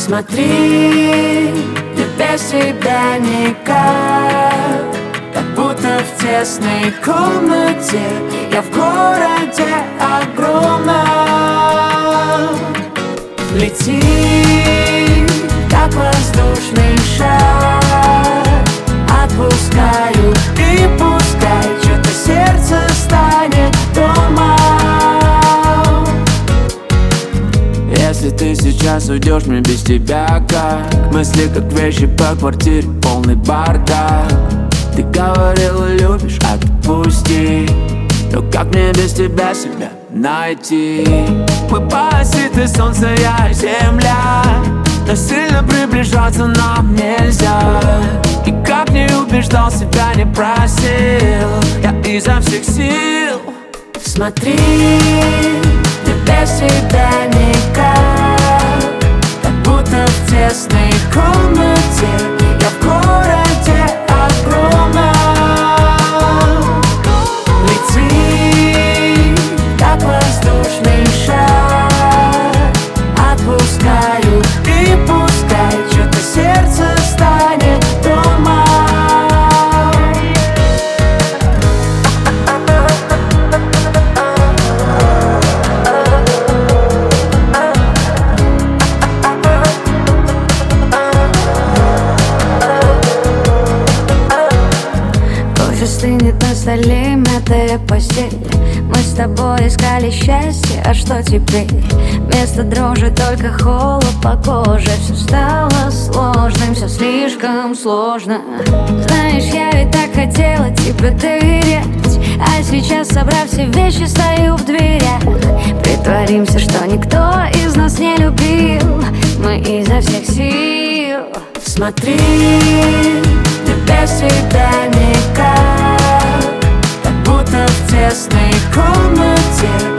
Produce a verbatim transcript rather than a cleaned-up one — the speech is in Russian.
Смотри, я без тебя никак, как будто в тесной комнате. Я в городе огромном. Лети, как воздушный шар. Отпускаю и пускай, что-то сердце станет дома. Если ты сейчас уйдешь, мне без тебя как? Мысли как вещи по квартире, полный бардак. Ты говорила, любишь, отпусти. Но как мне без тебя себя найти? Мы паразиты, солнце, я и земля, но сильно приближаться нам нельзя. И как не убеждал, себя не просил, я изо всех сил. Смотри, я без тебя никак, как будто в тесной комнате. Я в городе огромном. Лети, как воздушный шар. Отпускаю и пускай, что-то сердце станет дома. Стынет на столе мятая постель. Мы с тобой искали счастье, а что теперь? Вместо дрожи только холод по коже. Все стало сложным, все слишком сложно. Знаешь, я ведь так хотела тебе доверять, а сейчас, собрав все вещи, стою в дверях. Притворимся, что никто из нас не любил, мы изо всех сил. Смотри, я без тебя никак, как будто в тесной комнате.